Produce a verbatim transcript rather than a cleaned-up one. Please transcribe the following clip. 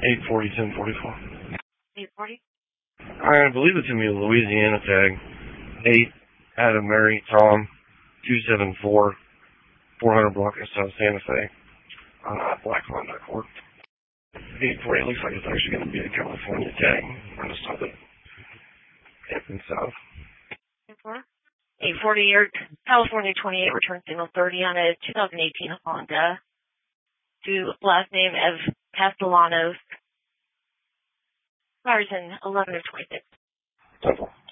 eight forty, ten forty-four. eight forty? I believe it's going to be a Louisiana tag. eight, Adam, Mary, Tom, two seven four, four hundred block of South Santa Fe. Uh, Black Honda Accord. eight forty, looks like it's actually going to be a California tag. I'm going to stop it. Hampton South. eight forty, your California twenty-eight return signal thirty on a two thousand eighteen Honda. To last name of Castellanos. Cars in eleven of twenty-six. Simple.